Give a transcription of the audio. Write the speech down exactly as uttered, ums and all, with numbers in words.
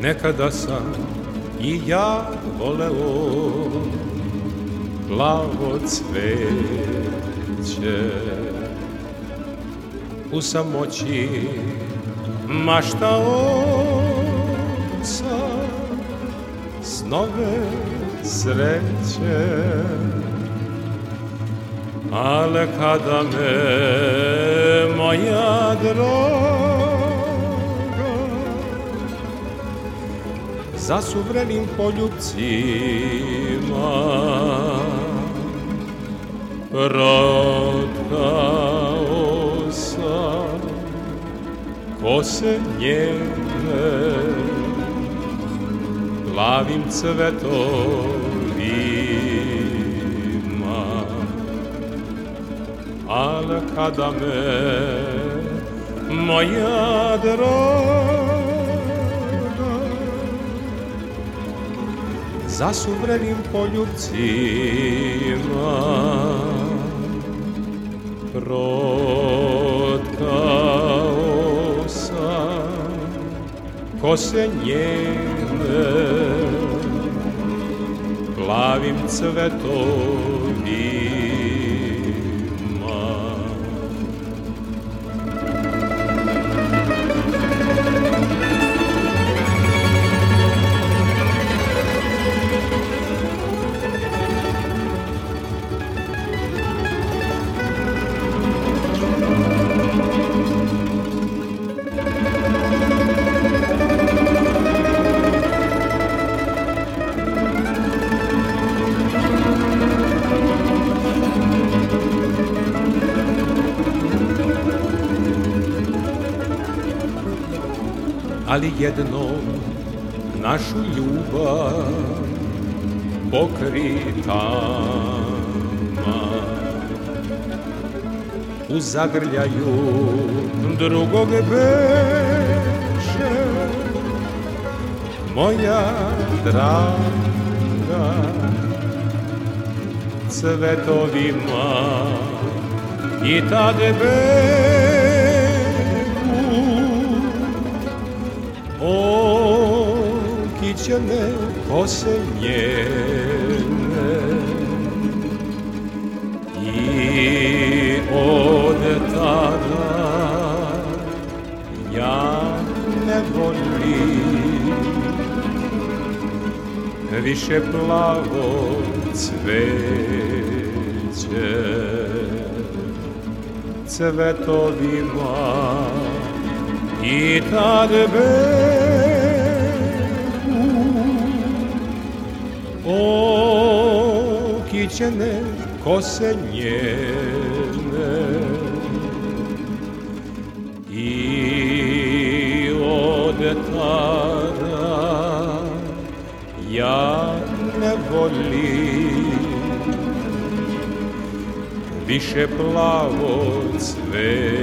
Nekada sam i ja voleo plavo cveće, u samoći maštao sam snove sreće, ale kada me moja droga zasuvrelim poljubcima protkao sam kose njene plavim cvetovima, ale kada me moja droga zasuvrelim poljubcima protkao sam kose njene plavim cvetovima. Ali jednom našu ljubav pokri tama, u zagrljaju drugog beše moja draga, cvetovima i tade beku okićene kose njene i od tada ja ne volim više plavo cveće, cvetovima i tad beku okićene kose njene i od tada ja ne volim više plavo cveće.